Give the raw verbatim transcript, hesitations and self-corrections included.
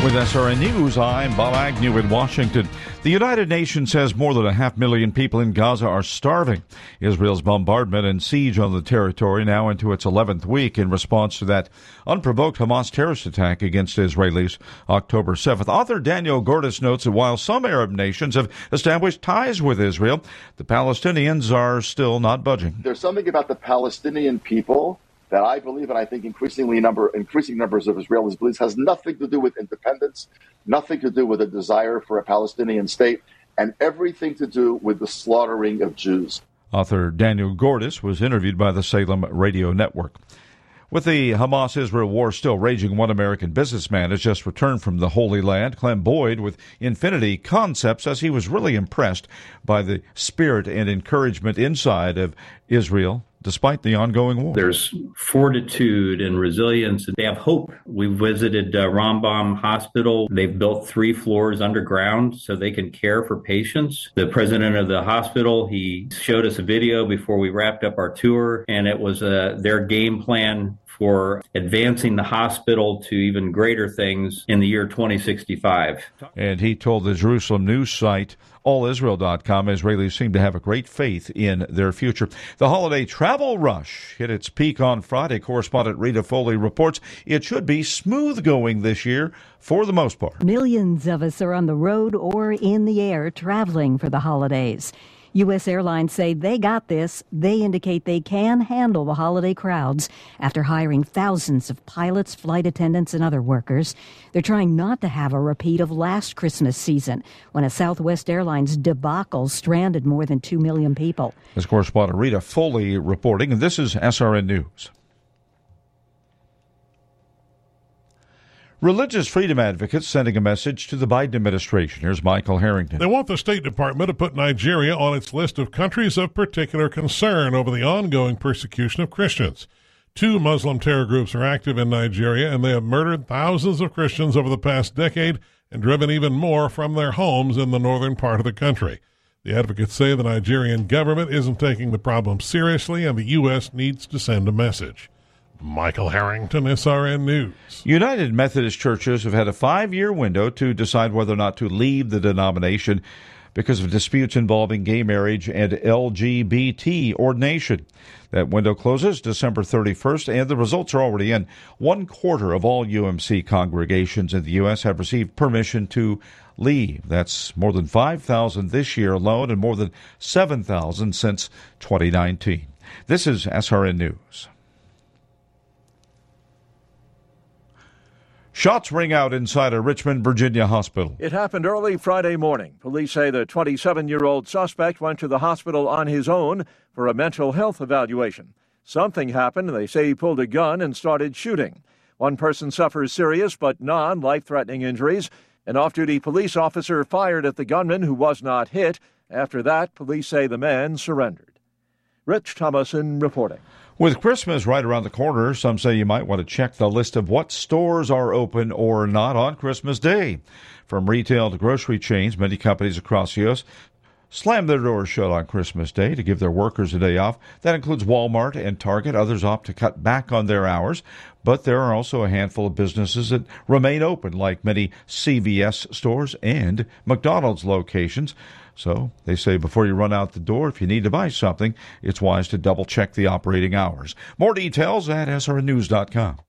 With S R N News, I'm Bob Agnew in Washington. The United Nations says more than a half million people in Gaza are starving. Israel's bombardment and siege on the territory now into its eleventh week in response to that unprovoked Hamas terrorist attack against Israelis October seventh. Author Daniel Gordis notes that while some Arab nations have established ties with Israel, the Palestinians are still not budging. There's something about the Palestinian people that I believe, and I think increasingly number, increasing numbers of Israelis believe, has nothing to do with independence, nothing to do with a desire for a Palestinian state, and everything to do with the slaughtering of Jews. Author Daniel Gordis was interviewed by the Salem Radio Network. With the Hamas-Israel war still raging, one American businessman has just returned from the Holy Land. Clem Boyd with Infinity Concepts says he was really impressed by the spirit and encouragement inside of Israel, despite the ongoing war. There's fortitude and resilience. They have hope. We visited uh, Rambam Hospital. They've built three floors underground so they can care for patients. The president of the hospital, he showed us a video before we wrapped up our tour, and it was uh, their game plan for advancing the hospital to even greater things in the year twenty sixty-five. And he told the Jerusalem news site, all israel dot com, Israelis seem to have a great faith in their future. The holiday travel rush hit its peak on Friday. Correspondent Rita Foley reports it should be smooth going this year for the most part. Millions of us are on the road or in the air traveling for the holidays. U S airlines say they got this. They indicate they can handle the holiday crowds after hiring thousands of pilots, flight attendants, and other workers. They're trying not to have a repeat of last Christmas season when a Southwest Airlines debacle stranded more than two million people. This correspondent Rita Foley reporting, and this is S R N News. Religious freedom advocates sending a message to the Biden administration. Here's Michael Harrington. They want the State Department to put Nigeria on its list of countries of particular concern over the ongoing persecution of Christians. Two Muslim terror groups are active in Nigeria, and they have murdered thousands of Christians over the past decade and driven even more from their homes in the northern part of the country. The advocates say the Nigerian government isn't taking the problem seriously, and the U S needs to send a message. Michael Harrington, S R N News. United Methodist churches have had a five-year window to decide whether or not to leave the denomination because of disputes involving gay marriage and L G B T ordination. That window closes December thirty-first, and the results are already in. One quarter of all U M C congregations in the U S have received permission to leave. That's more than five thousand this year alone and more than seven thousand since twenty nineteen. This is S R N News. Shots ring out inside a Richmond, Virginia hospital. It happened early Friday morning. Police say the twenty-seven-year-old suspect went to the hospital on his own for a mental health evaluation. Something happened. They say he pulled a gun and started shooting. One person suffers serious but non-life-threatening injuries. An off-duty police officer fired at the gunman who was not hit. After that, police say the man surrendered. Rich Thomason reporting. With Christmas right around the corner, some say you might want to check the list of what stores are open or not on Christmas Day. From retail to grocery chains, many companies across the U S slam their doors shut on Christmas Day to give their workers a day off. That includes Walmart and Target. Others opt to cut back on their hours. But there are also a handful of businesses that remain open, like many C V S stores and McDonald's locations. So they say before you run out the door, if you need to buy something, it's wise to double-check the operating hours. More details at S R N news dot com.